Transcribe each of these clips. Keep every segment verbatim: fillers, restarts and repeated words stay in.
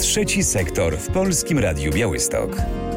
Trzeci sektor w Polskim Radiu Białystok.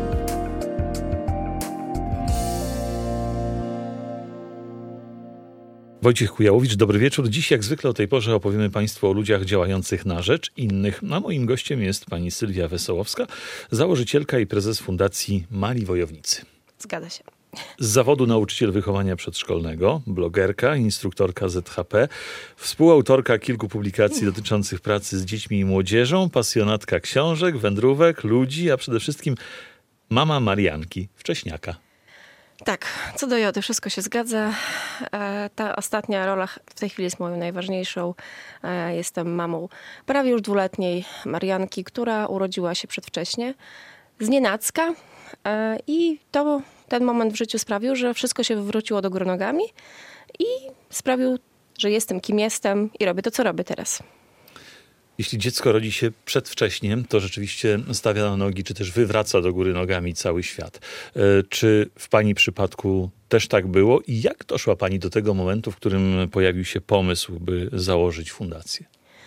Wojciech Kujałowicz, dobry wieczór. Dziś jak zwykle o tej porze opowiemy Państwu o ludziach działających na rzecz innych. A moim gościem jest pani Sylwia Wesołowska, założycielka i prezes Fundacji Mali Wojownicy. Zgadza się. Z zawodu nauczyciel wychowania przedszkolnego, blogerka, instruktorka Z H P, współautorka kilku publikacji dotyczących pracy z dziećmi i młodzieżą, pasjonatka książek, wędrówek, ludzi, a przede wszystkim mama Marianki, wcześniaka. Tak, co do Jody, wszystko się zgadza. Ta ostatnia rola w tej chwili jest moją najważniejszą. Jestem mamą prawie już dwuletniej Marianki, która urodziła się przedwcześnie, znienacka. I to ten moment w życiu sprawił, że wszystko się wywróciło do góry nogami i sprawił, że jestem kim jestem i robię to, co robię teraz. Jeśli dziecko rodzi się przedwcześnie, to rzeczywiście stawia na nogi, czy też wywraca do góry nogami cały świat. Czy w pani przypadku też tak było? I jak doszła pani do tego momentu, w którym pojawił się pomysł, by założyć fundację?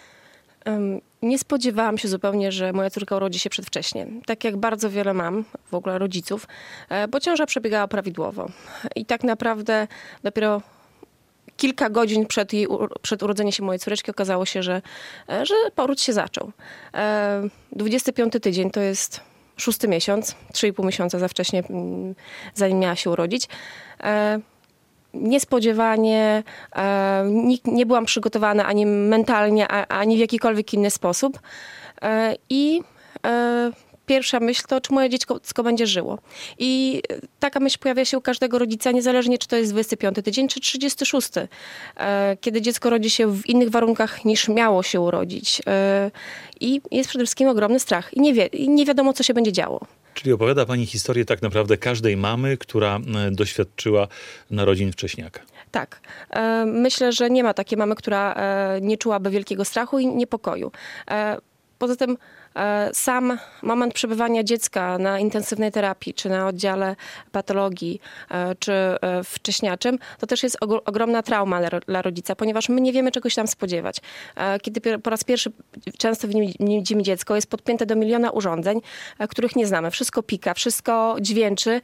Nie spodziewałam się zupełnie, że moja córka urodzi się przedwcześnie. Tak jak bardzo wiele mam, w ogóle rodziców, bo ciąża przebiegała prawidłowo. I tak naprawdę dopiero kilka godzin przed, jej, przed urodzeniem się mojej córeczki okazało się, że, że poród się zaczął. dwudziesty piąty tydzień to jest szósty miesiąc, trzy i pół miesiąca za wcześnie, zanim miała się urodzić. Niespodziewanie, nie, nie byłam przygotowana ani mentalnie, ani w jakikolwiek inny sposób. I pierwsza myśl to, czy moje dziecko będzie żyło. I taka myśl pojawia się u każdego rodzica, niezależnie czy to jest dwudziesty piąty tydzień, czy trzydziesty szósty. Kiedy dziecko rodzi się w innych warunkach niż miało się urodzić. I jest przede wszystkim ogromny strach. I nie, wie, i nie wiadomo, co się będzie działo. Czyli opowiada pani historię tak naprawdę każdej mamy, która doświadczyła narodzin wcześniaka. Tak. Myślę, że nie ma takiej mamy, która nie czułaby wielkiego strachu i niepokoju. Poza tym sam moment przebywania dziecka na intensywnej terapii, czy na oddziale patologii, czy wcześniaczym, to też jest ogromna trauma dla rodzica, ponieważ my nie wiemy, czego się tam spodziewać. Kiedy po raz pierwszy często widzimy dziecko, jest podpięte do miliona urządzeń, których nie znamy. Wszystko pika, wszystko dźwięczy.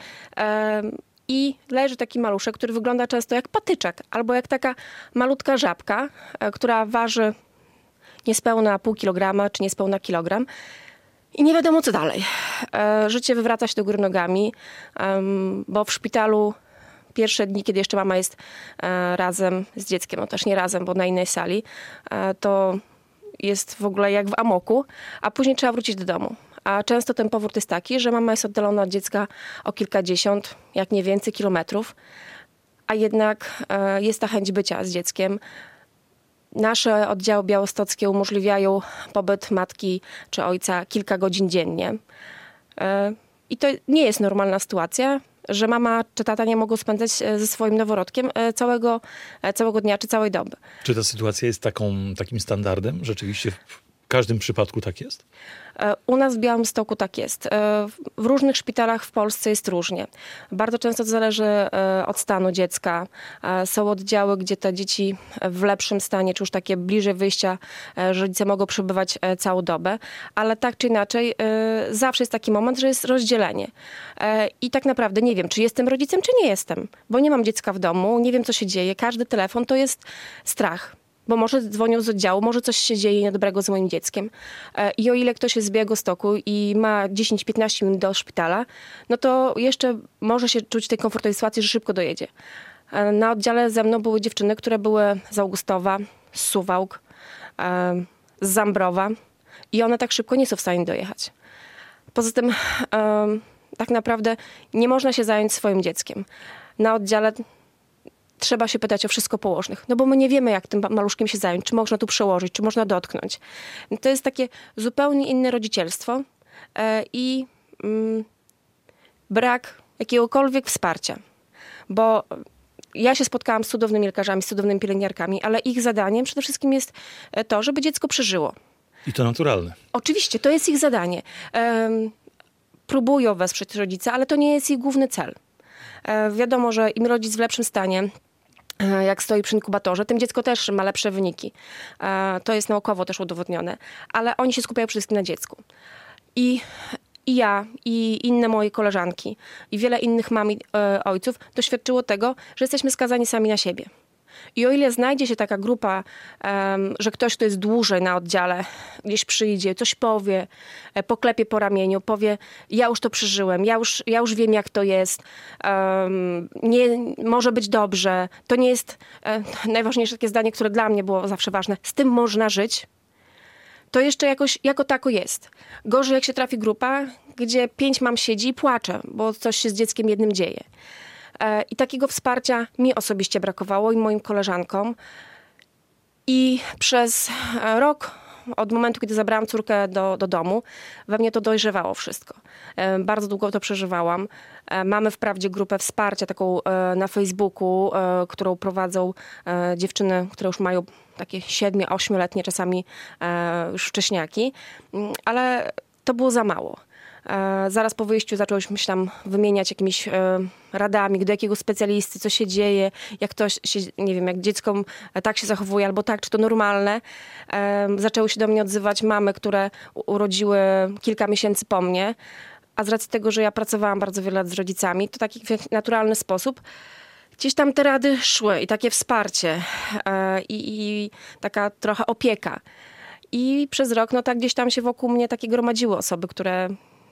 I leży taki maluszek, który wygląda często jak patyczek, albo jak taka malutka żabka, która waży niespełna pół kilograma, czy niespełna kilogram. I nie wiadomo, co dalej. Życie wywraca się do góry nogami, bo w szpitalu pierwsze dni, kiedy jeszcze mama jest razem z dzieckiem, no też nie razem, bo na innej sali, to jest w ogóle jak w amoku, a później trzeba wrócić do domu. A często ten powrót jest taki, że mama jest oddalona od dziecka o kilkadziesiąt, jak nie więcej, kilometrów, a jednak jest ta chęć bycia z dzieckiem. Nasze oddziały białostockie umożliwiają pobyt matki czy ojca kilka godzin dziennie. I to nie jest normalna sytuacja, że mama czy tata nie mogą spędzać ze swoim noworodkiem całego, całego dnia czy całej doby. Czy ta sytuacja jest taką, takim standardem? Rzeczywiście w każdym przypadku tak jest? U nas w Białymstoku tak jest. W różnych szpitalach w Polsce jest różnie. Bardzo często to zależy od stanu dziecka. Są oddziały, gdzie te dzieci w lepszym stanie, czy już takie bliżej wyjścia, że rodzice mogą przebywać całą dobę, ale tak czy inaczej zawsze jest taki moment, że jest rozdzielenie. I tak naprawdę nie wiem, czy jestem rodzicem, czy nie jestem, bo nie mam dziecka w domu, nie wiem, co się dzieje. Każdy telefon to jest strach. Bo może dzwonią z oddziału, może coś się dzieje niedobrego z moim dzieckiem. I o ile ktoś jest z Białegostoku i ma dziesięć piętnaście minut do szpitala, no to jeszcze może się czuć w tej komfortowej sytuacji, że szybko dojedzie. Na oddziale ze mną były dziewczyny, które były z Augustowa, z Suwałk, z Zambrowa i one tak szybko nie są w stanie dojechać. Poza tym tak naprawdę nie można się zająć swoim dzieckiem. Na oddziale trzeba się pytać o wszystko położnych, no bo my nie wiemy, jak tym maluszkiem się zająć, czy można tu przełożyć, czy można dotknąć. To jest takie zupełnie inne rodzicielstwo i mm, brak jakiegokolwiek wsparcia, bo ja się spotkałam z cudownymi lekarzami, z cudownymi pielęgniarkami, ale ich zadaniem przede wszystkim jest to, żeby dziecko przeżyło. I to naturalne. Oczywiście, to jest ich zadanie. Um, próbują wesprzeć rodzica, ale to nie jest ich główny cel. E, wiadomo, że im rodzic w lepszym stanie, jak stoi przy inkubatorze, tym dziecko też ma lepsze wyniki. To jest naukowo też udowodnione. Ale oni się skupiają przede wszystkim na dziecku. I, i ja, i inne moje koleżanki, i wiele innych mam i e, ojców doświadczyło tego, że jesteśmy skazani sami na siebie. I o ile znajdzie się taka grupa, um, że ktoś, kto jest dłużej na oddziale, gdzieś przyjdzie, coś powie, poklepie po ramieniu, powie, ja już to przeżyłem, ja już, ja już wiem, jak to jest, um, nie, może być dobrze. To nie jest e, najważniejsze takie zdanie, które dla mnie było zawsze ważne. Z tym można żyć. To jeszcze jakoś, jako tako jest. Gorzej, jak się trafi grupa, gdzie pięć mam siedzi i płacze, bo coś się z dzieckiem jednym dzieje. I takiego wsparcia mi osobiście brakowało i moim koleżankom. I przez rok, od momentu, kiedy zabrałam córkę do, do domu, we mnie to dojrzewało wszystko. Bardzo długo to przeżywałam. Mamy wprawdzie grupę wsparcia taką na Facebooku, którą prowadzą dziewczyny, które już mają takie siedmiu, ośmioletnie czasami już wcześniaki, ale to było za mało. Zaraz po wyjściu zaczęłyśmy się tam wymieniać jakimiś radami, do jakiego specjalisty, co się dzieje, jak to się, nie wiem, jak dziecko tak się zachowuje albo tak, czy to normalne. Zaczęły się do mnie odzywać mamy, które urodziły kilka miesięcy po mnie, a z racji tego, że ja pracowałam bardzo wiele lat z rodzicami, to taki w naturalny sposób gdzieś tam te rady szły i takie wsparcie i, i taka trochę opieka. I przez rok, no tak gdzieś tam się wokół mnie takie gromadziły osoby, które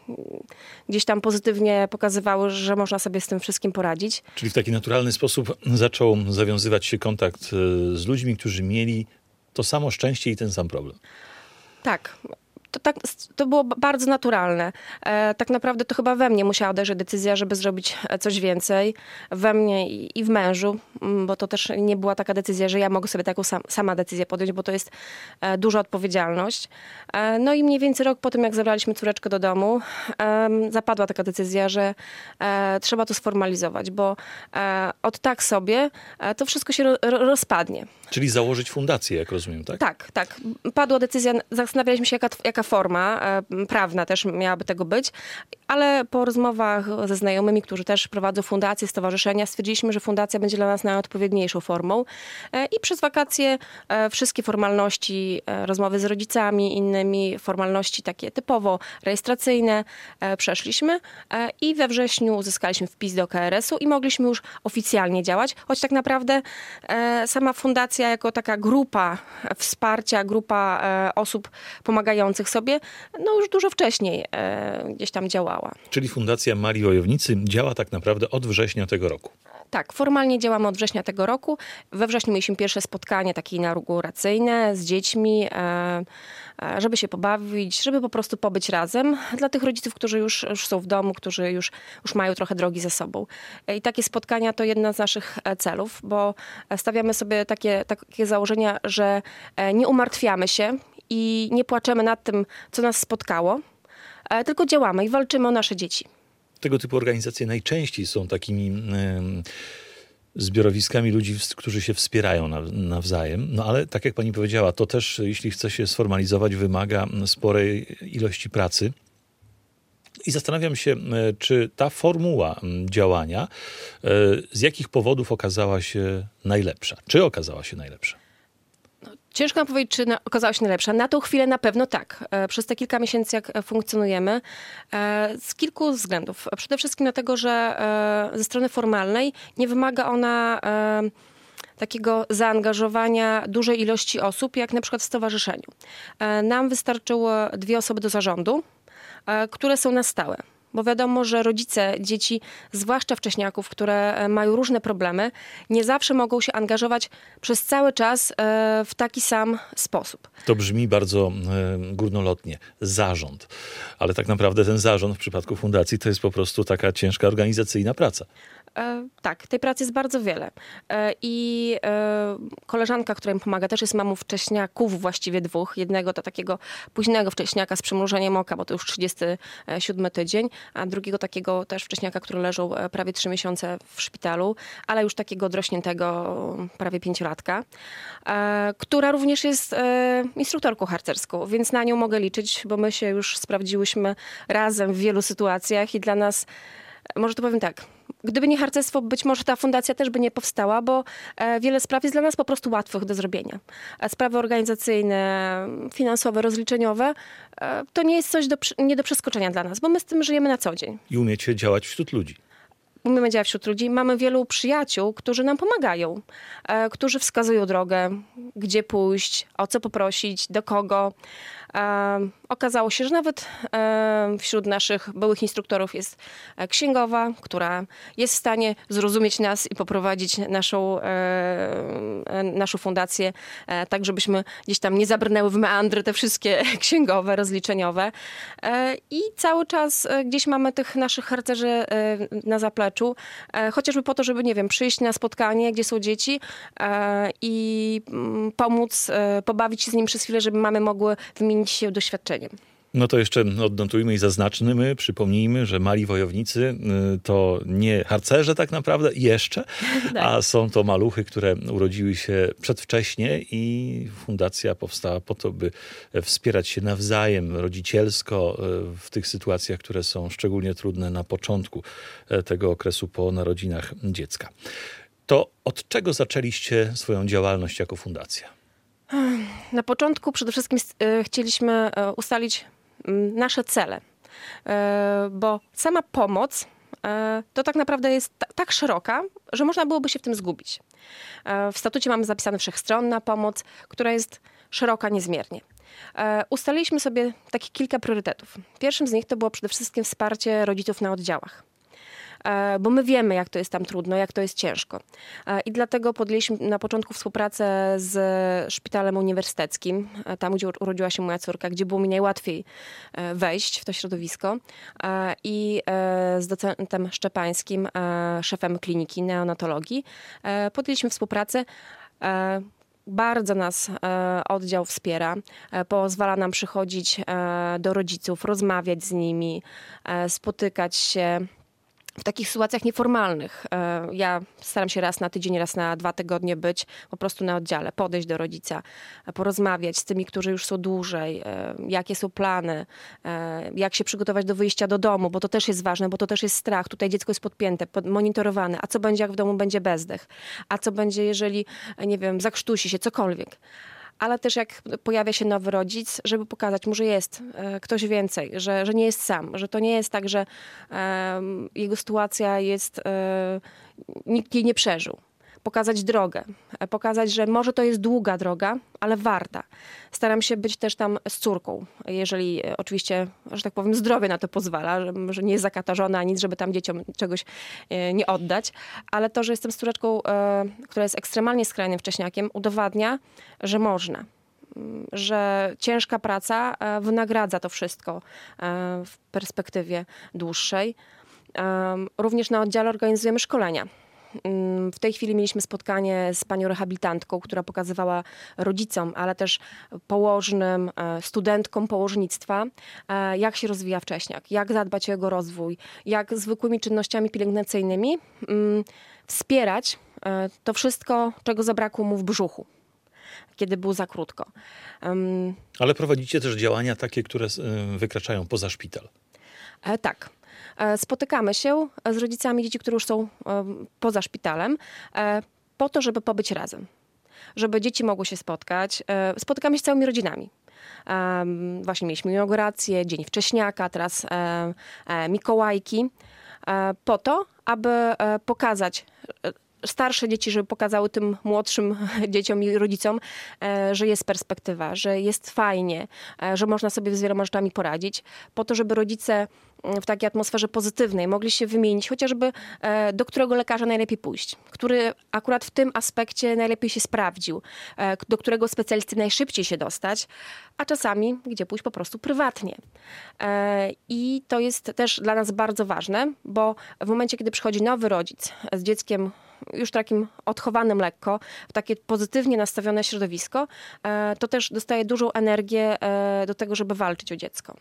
gdzieś tam pozytywnie pokazywały, że można sobie z tym wszystkim poradzić. Czyli w taki naturalny sposób zaczął zawiązywać się kontakt z ludźmi, którzy mieli to samo szczęście i ten sam problem. Tak. To, tak, to było bardzo naturalne. E, tak naprawdę to chyba we mnie musiała dojrzeć decyzja, żeby zrobić coś więcej. We mnie i, i w mężu, bo to też nie była taka decyzja, że ja mogę sobie taką sam, sama decyzję podjąć, bo to jest e, duża odpowiedzialność. E, no i mniej więcej rok po tym, jak zabraliśmy córeczkę do domu, e, zapadła taka decyzja, że e, trzeba to sformalizować, bo e, od tak sobie e, to wszystko się ro, ro, rozpadnie. Czyli założyć fundację, jak rozumiem, tak? Tak, tak. Padła decyzja, zastanawialiśmy się, jaka, jaka forma e, prawna też miałaby tego być, ale po rozmowach ze znajomymi, którzy też prowadzą fundacje, stowarzyszenia, stwierdziliśmy, że fundacja będzie dla nas najodpowiedniejszą formą e, i przez wakacje e, wszystkie formalności, e, rozmowy z rodzicami, innymi formalności takie typowo rejestracyjne e, przeszliśmy e, i we wrześniu uzyskaliśmy wpis do K R S u i mogliśmy już oficjalnie działać, choć tak naprawdę e, sama fundacja jako taka grupa wsparcia, grupa e, osób pomagających sobie, no już dużo wcześniej e, gdzieś tam działała. Czyli Fundacja Marii Wojownicy działa tak naprawdę od września tego roku. Tak, formalnie działamy od września tego roku. We wrześniu mieliśmy pierwsze spotkanie takie inauguracyjne z dziećmi, e, e, żeby się pobawić, żeby po prostu pobyć razem dla tych rodziców, którzy już, już są w domu, którzy już, już mają trochę drogi za sobą. E, I takie spotkania to jedna z naszych celów, bo stawiamy sobie takie, takie założenia, że nie umartwiamy się i nie płaczemy nad tym, co nas spotkało, e, tylko działamy i walczymy o nasze dzieci. Tego typu organizacje najczęściej są takimi y, zbiorowiskami ludzi, którzy się wspierają nawzajem. No ale tak jak pani powiedziała, to też, jeśli chce się sformalizować, wymaga sporej ilości pracy. I zastanawiam się, czy ta formuła działania z jakich powodów okazała się najlepsza? Czy okazała się najlepsza? Ciężko nam powiedzieć, czy na, okazała się najlepsza. Na tą chwilę na pewno tak. E, przez te kilka miesięcy, jak funkcjonujemy, e, z kilku względów. Przede wszystkim dlatego, że e, ze strony formalnej nie wymaga ona e, takiego zaangażowania dużej ilości osób, jak na przykład w stowarzyszeniu. E, nam wystarczyło dwie osoby do zarządu, e, które są na stałe. Bo wiadomo, że rodzice dzieci, zwłaszcza wcześniaków, które mają różne problemy, nie zawsze mogą się angażować przez cały czas w taki sam sposób. To brzmi bardzo górnolotnie. Zarząd. Ale tak naprawdę ten zarząd w przypadku fundacji to jest po prostu taka ciężka organizacyjna praca. E, tak, tej pracy jest bardzo wiele. E, I e, koleżanka, która mi pomaga, też jest mamą wcześniaków, właściwie dwóch. Jednego to takiego późnego wcześniaka z przymrużeniem oka, bo to już trzydziesty siódmy tydzień, a drugiego takiego też wcześniaka, który leżał prawie trzy miesiące w szpitalu, ale już takiego dorośniętego prawie pięciolatka, e, która również jest e, instruktorką harcerską, więc na nią mogę liczyć, bo my się już sprawdziłyśmy razem w wielu sytuacjach i dla nas, może to powiem tak, Gdyby nie harcerstwo, być może ta fundacja też by nie powstała, bo wiele spraw jest dla nas po prostu łatwych do zrobienia. Sprawy organizacyjne, finansowe, rozliczeniowe, to nie jest coś do, nie do przeskoczenia dla nas, bo my z tym żyjemy na co dzień. I umiecie działać wśród ludzi. Umiemy działać wśród ludzi. Mamy wielu przyjaciół, którzy nam pomagają, e, którzy wskazują drogę, gdzie pójść, o co poprosić, do kogo. E, okazało się, że nawet e, wśród naszych byłych instruktorów jest księgowa, która jest w stanie zrozumieć nas i poprowadzić naszą, e, naszą fundację, e, tak żebyśmy gdzieś tam nie zabrnęły w meandry te wszystkie księgowe, rozliczeniowe. E, I cały czas e, gdzieś mamy tych naszych harcerzy e, na zapleczu, e, chociażby po to, żeby, nie wiem, przyjść na spotkanie, gdzie są dzieci e, i m, pomóc, e, pobawić się z nim przez chwilę, żeby mamy mogły wymienić się doświadczeniem. No to jeszcze odnotujmy i zaznaczmy, przypomnijmy, że mali wojownicy to nie harcerze tak naprawdę jeszcze, tak. A są to maluchy, które urodziły się przedwcześnie i fundacja powstała po to, by wspierać się nawzajem rodzicielsko w tych sytuacjach, które są szczególnie trudne na początku tego okresu po narodzinach dziecka. To od czego zaczęliście swoją działalność jako fundacja? Na początku przede wszystkim chcieliśmy ustalić nasze cele, bo sama pomoc to tak naprawdę jest tak szeroka, że można byłoby się w tym zgubić. W statucie mamy zapisane wszechstronna pomoc, która jest szeroka niezmiernie. Ustaliliśmy sobie takich kilka priorytetów. Pierwszym z nich to było przede wszystkim wsparcie rodziców na oddziałach. Bo my wiemy, jak to jest tam trudno, jak to jest ciężko. I dlatego podjęliśmy na początku współpracę z szpitalem uniwersyteckim, tam gdzie urodziła się moja córka, gdzie było mi najłatwiej wejść w to środowisko, i z docentem Szczepańskim, szefem kliniki neonatologii, podjęliśmy współpracę. Bardzo nas e, oddział wspiera, e, pozwala nam przychodzić e, do rodziców, rozmawiać z nimi, e, spotykać się w takich sytuacjach nieformalnych. Ja staram się raz na tydzień, raz na dwa tygodnie być po prostu na oddziale, podejść do rodzica, porozmawiać z tymi, którzy już są dłużej, jakie są plany, jak się przygotować do wyjścia do domu, bo to też jest ważne, bo to też jest strach. Tutaj dziecko jest podpięte, monitorowane. A co będzie, jak w domu będzie bezdech? A co będzie, jeżeli, nie wiem, zakrztusi się, cokolwiek? Ale też jak pojawia się nowy rodzic, żeby pokazać mu, że jest e, ktoś więcej, że, że nie jest sam, że to nie jest tak, że e, jego sytuacja jest, e, nikt jej nie przeżył. Pokazać drogę, e, pokazać, że może to jest długa droga, ale warta. Staram się być też tam z córką, jeżeli e, oczywiście, że tak powiem, zdrowie na to pozwala, że, że nie jest zakatarzona, nic, żeby tam dzieciom czegoś e, nie oddać, ale to, że jestem z córeczką, e, która jest ekstremalnie skrajnym wcześniakiem, udowadnia, że można. Że ciężka praca e, wynagradza to wszystko e, w perspektywie dłuższej. E, również na oddziale organizujemy szkolenia. W tej chwili mieliśmy spotkanie z panią rehabilitantką, która pokazywała rodzicom, ale też położnym, studentkom położnictwa, jak się rozwija wcześniak, jak zadbać o jego rozwój, jak zwykłymi czynnościami pielęgnacyjnymi wspierać to wszystko, czego zabrakło mu w brzuchu, kiedy był za krótko. Ale prowadzicie też działania takie, które wykraczają poza szpital. E, tak. Spotykamy się z rodzicami dzieci, które już są poza szpitalem, po to, żeby pobyć razem. Żeby dzieci mogły się spotkać. Spotykamy się z całymi rodzinami. Właśnie mieliśmy inaugurację, Dzień Wcześniaka, teraz Mikołajki. Po to, aby pokazać starsze dzieci, żeby pokazały tym młodszym dzieciom i rodzicom, że jest perspektywa, że jest fajnie, że można sobie z wieloma rzeczami poradzić, po to, żeby rodzice w takiej atmosferze pozytywnej mogli się wymienić, chociażby do którego lekarza najlepiej pójść, który akurat w tym aspekcie najlepiej się sprawdził, do którego specjalisty najszybciej się dostać, a czasami gdzie pójść po prostu prywatnie. I to jest też dla nas bardzo ważne, bo w momencie, kiedy przychodzi nowy rodzic z dzieckiem już takim odchowanym lekko, w takie pozytywnie nastawione środowisko, to też dostaje dużą energię do tego, żeby walczyć o dziecko.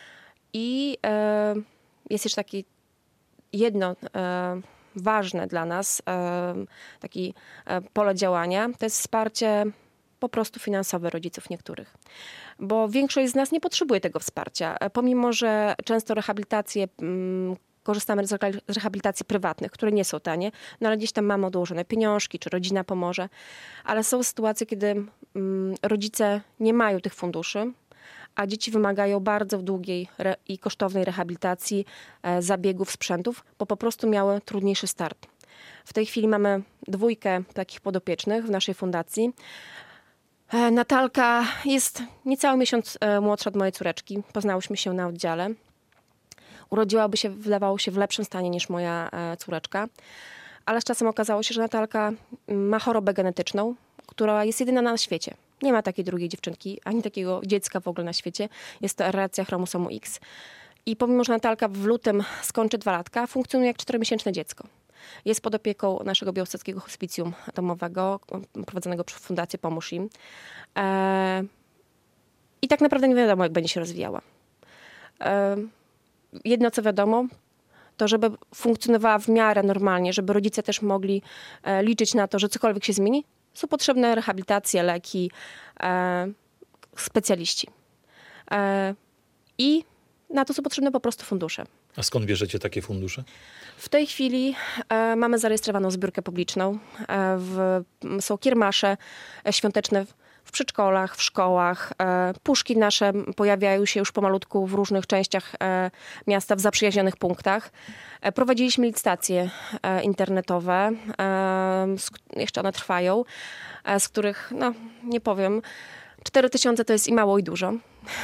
I jest jeszcze takie jedno ważne dla nas, takie pole działania, to jest wsparcie po prostu finansowe rodziców niektórych. Bo większość z nas nie potrzebuje tego wsparcia. Pomimo, że często rehabilitacje korzystamy z rehabilitacji prywatnych, które nie są tanie, no ale gdzieś tam mamy odłożone pieniążki, czy rodzina pomoże. Ale są sytuacje, kiedy mm, rodzice nie mają tych funduszy, a dzieci wymagają bardzo długiej re- i kosztownej rehabilitacji, e, zabiegów, sprzętów, bo po prostu miały trudniejszy start. W tej chwili mamy dwójkę takich podopiecznych w naszej fundacji. E, Natalka jest niecały miesiąc e, młodsza od mojej córeczki. Poznałyśmy się na oddziale. Urodziłaby się, wydawało się, w lepszym stanie niż moja e, córeczka. Ale z czasem okazało się, że Natalka ma chorobę genetyczną, która jest jedyna na świecie. Nie ma takiej drugiej dziewczynki, ani takiego dziecka w ogóle na świecie. Jest to aberracja chromosomu X. I pomimo, że Natalka w lutym skończy dwa latka, funkcjonuje jak czteromiesięczne dziecko. Jest pod opieką naszego białostockiego hospicjum domowego, prowadzonego przez Fundację Pomóż Im. E... I tak naprawdę nie wiadomo, jak będzie się rozwijała. E... Jedno, co wiadomo, to żeby funkcjonowała w miarę normalnie, żeby rodzice też mogli e, liczyć na to, że cokolwiek się zmieni, są potrzebne rehabilitacje, leki, e, specjaliści. E, I na to są potrzebne po prostu fundusze. A skąd bierzecie takie fundusze? W tej chwili e, mamy zarejestrowaną zbiórkę publiczną. E, w, są kiermasze e, świąteczne w, w przedszkolach, w szkołach. E, puszki nasze pojawiają się już pomalutku w różnych częściach e, miasta, w zaprzyjaźnionych punktach. E, prowadziliśmy licytacje e, internetowe. E, z, jeszcze one trwają, e, z których, no nie powiem, cztery tysiące to jest i mało, i dużo.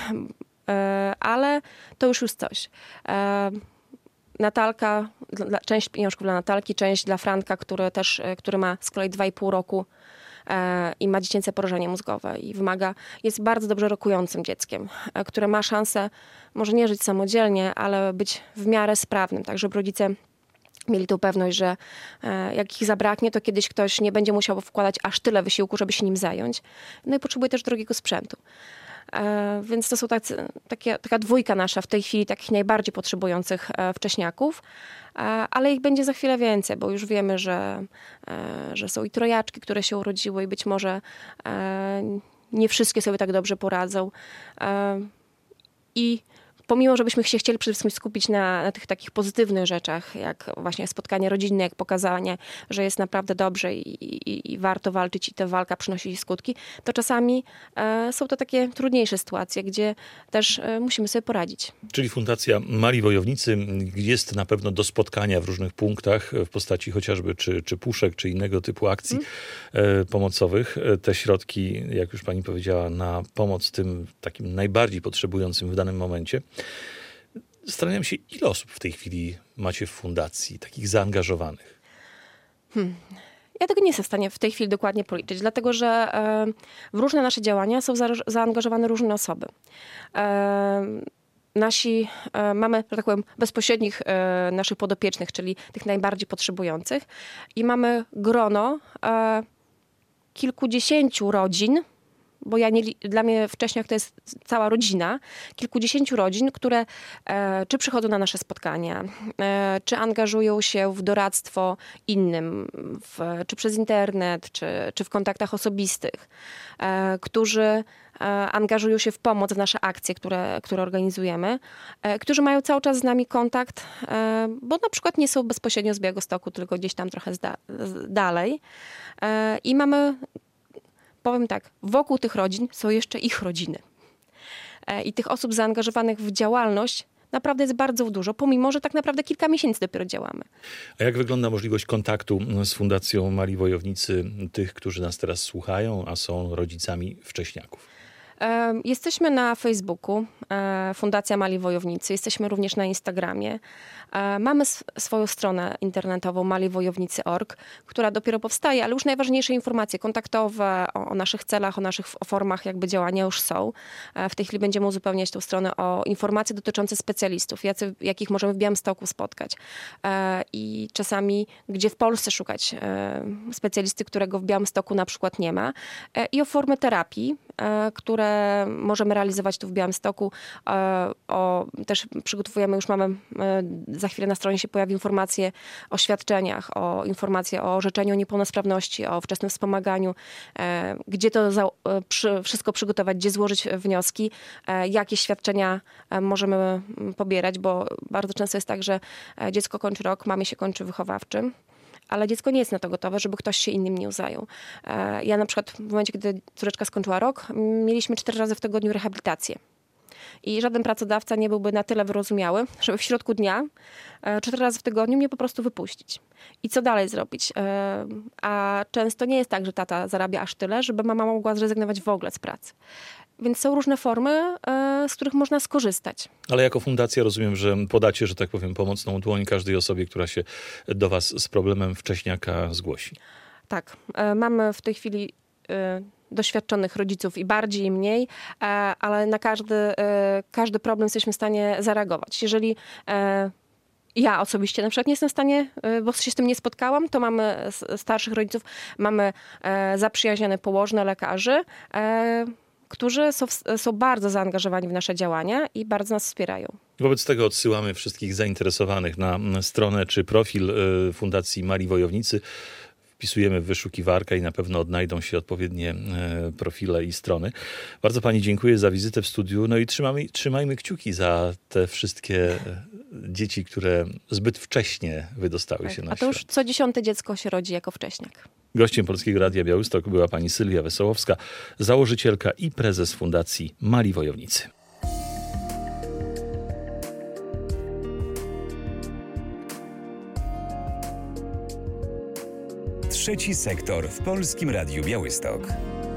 E, ale to już jest coś. E, Natalka, dla, część pieniążków dla Natalki, część dla Franka, który też, który ma z kolei dwa i pół roku e, i ma dziecięce porażenie mózgowe i wymaga, jest bardzo dobrze rokującym dzieckiem, e, które ma szansę może nie żyć samodzielnie, ale być w miarę sprawnym, tak żeby rodzice mieli tą pewność, że e, jak ich zabraknie, to kiedyś ktoś nie będzie musiał wkładać aż tyle wysiłku, żeby się nim zająć. No i potrzebuje też drogiego sprzętu. E, więc to są tacy, takie, taka dwójka nasza w tej chwili takich najbardziej potrzebujących e, wcześniaków, e, ale ich będzie za chwilę więcej, bo już wiemy, że, e, że są i trojaczki, które się urodziły i być może e, nie wszystkie sobie tak dobrze poradzą. E, I pomimo, żebyśmy się chcieli przede wszystkim skupić na, na tych takich pozytywnych rzeczach, jak właśnie spotkanie rodzinne, jak pokazanie, że jest naprawdę dobrze i, i, i warto walczyć i ta walka przynosi skutki, to czasami e, są to takie trudniejsze sytuacje, gdzie też e, musimy sobie poradzić. Czyli Fundacja Mali Wojownicy jest na pewno do spotkania w różnych punktach w postaci chociażby czy, czy puszek, czy innego typu akcji mm. e, pomocowych. Te środki, jak już pani powiedziała, na pomoc tym takim najbardziej potrzebującym w danym momencie. Zastanawiam się, ile osób w tej chwili macie w fundacji, takich zaangażowanych? Hmm. Ja tego nie jestem w stanie w tej chwili dokładnie policzyć, dlatego że e, w różne nasze działania są za, zaangażowane różne osoby. E, nasi, e, mamy, że tak powiem, bezpośrednich e, naszych podopiecznych, czyli tych najbardziej potrzebujących i mamy grono e, kilkudziesięciu rodzin, bo ja nie, dla mnie wcześniej to jest cała rodzina, kilkudziesięciu rodzin, które e, czy przychodzą na nasze spotkania, e, czy angażują się w doradztwo innym, w, czy przez internet, czy, czy w kontaktach osobistych, e, którzy e, angażują się w pomoc w nasze akcje, które, które organizujemy, e, którzy mają cały czas z nami kontakt, e, bo na przykład nie są bezpośrednio z Białegostoku, tylko gdzieś tam trochę zda, z, dalej. E, I mamy Powiem tak, wokół tych rodzin są jeszcze ich rodziny. I tych osób zaangażowanych w działalność naprawdę jest bardzo dużo, pomimo że tak naprawdę kilka miesięcy dopiero działamy. A jak wygląda możliwość kontaktu z Fundacją Mali Wojownicy tych, którzy nas teraz słuchają, a są rodzicami wcześniaków? Jesteśmy na Facebooku, Fundacja Mali Wojownicy. Jesteśmy również na Instagramie. Mamy swoją stronę internetową mali wojownicy kropka org, która dopiero powstaje, ale już najważniejsze informacje kontaktowe o, o naszych celach, o naszych o formach jakby działania już są. W tej chwili będziemy uzupełniać tę stronę o informacje dotyczące specjalistów, jacy, jakich możemy w Białymstoku spotkać. I czasami, gdzie w Polsce szukać specjalisty, którego w Białymstoku na przykład nie ma. I o formy terapii, które które możemy realizować tu w Białymstoku. O, też przygotowujemy, już mamy, za chwilę na stronie się pojawi informacje o świadczeniach, o informacje o orzeczeniu o niepełnosprawności, o wczesnym wspomaganiu, gdzie to za, przy, wszystko przygotować, gdzie złożyć wnioski, jakie świadczenia możemy pobierać, bo bardzo często jest tak, że dziecko kończy rok, mamie się kończy wychowawczy, ale dziecko nie jest na to gotowe, żeby ktoś się innym nią zajął. Ja na przykład w momencie, gdy córeczka skończyła rok, mieliśmy cztery razy w tygodniu rehabilitację. I żaden pracodawca nie byłby na tyle wyrozumiały, żeby w środku dnia, cztery razy w tygodniu mnie po prostu wypuścić. I co dalej zrobić? A często nie jest tak, że tata zarabia aż tyle, żeby mama mogła zrezygnować w ogóle z pracy. Więc są różne formy, z których można skorzystać. Ale jako fundacja rozumiem, że podacie, że tak powiem, pomocną dłoń każdej osobie, która się do was z problemem wcześniaka zgłosi. Tak. Mamy w tej chwili doświadczonych rodziców i bardziej i mniej, ale na każdy, każdy problem jesteśmy w stanie zareagować. Jeżeli ja osobiście na przykład nie jestem w stanie, bo się z tym nie spotkałam, to mamy starszych rodziców, mamy zaprzyjaźnione położne lekarzy, którzy są, są bardzo zaangażowani w nasze działania i bardzo nas wspierają. Wobec tego odsyłamy wszystkich zainteresowanych na stronę czy profil Fundacji Marii Wojownicy. Wpisujemy w wyszukiwarkę i na pewno odnajdą się odpowiednie profile i strony. Bardzo pani dziękuję za wizytę w studiu. No i trzymamy, trzymajmy kciuki za te wszystkie dzieci, które zbyt wcześnie wydostały tak, się na świat. A to świat. już co dziesiąte dziecko się rodzi jako wcześniak. Gościem Polskiego Radia Białystok była pani Sylwia Wesołowska, założycielka i prezes Fundacji Marii Wojownicy. Trzeci sektor w Polskim Radiu Białystok.